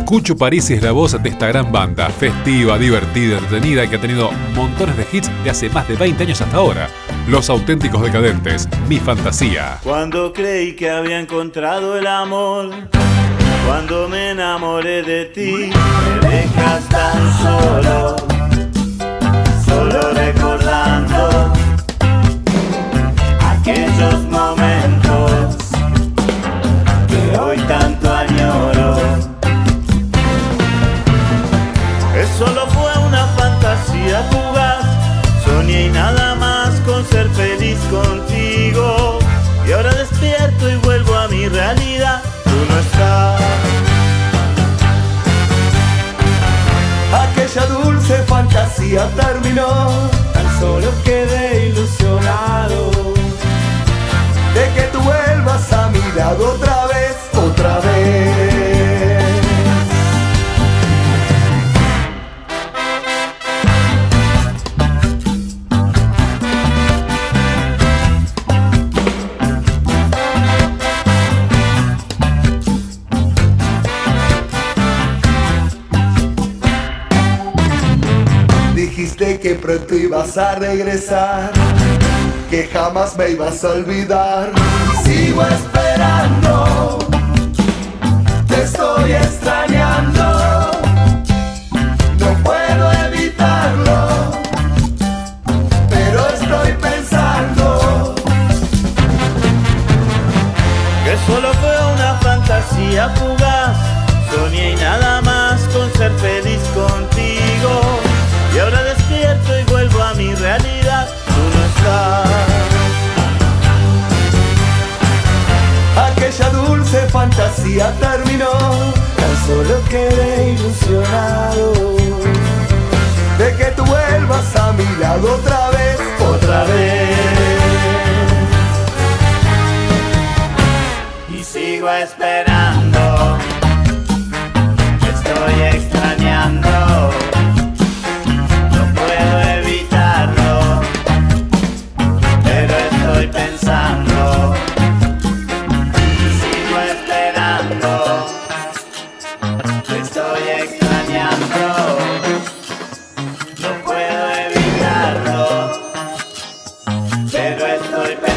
Cucho Parisi es la voz de esta gran banda, festiva, divertida, entretenida y que ha tenido montones de hits de hace más de 20 años hasta ahora. Los Auténticos Decadentes, Mi Fantasía. Cuando creí que había encontrado el amor, cuando me enamoré de ti, me dejas tan solo, solo recordando aquellos momentos que hoy tanto añoro. Solo fue una fantasía fugaz, soñé y nada más con ser feliz contigo. Y ahora despierto y vuelvo a mi realidad, tú no estás. Aquella dulce fantasía terminó, tan solo quedé ilusionado de que tú vuelvas a mi lado otra vez, otra vez. Dijiste que pronto ibas a regresar, que jamás me ibas a olvidar. Sigo esperando, te estoy extrañando, no puedo evitarlo, pero estoy pensando que solo fue una fantasía fugaz, soñé y nada más con ser feliz contigo. Y ahora despierto y vuelvo a mi realidad, tú no estás. Aquella dulce fantasía terminó, tan solo quedé ilusionado de que tú vuelvas a mi lado otra vez, otra vez. Y sigo esperando, te estoy extrañando. Pensando, sigo esperando, te estoy extrañando, no puedo evitarlo, pero estoy pensando.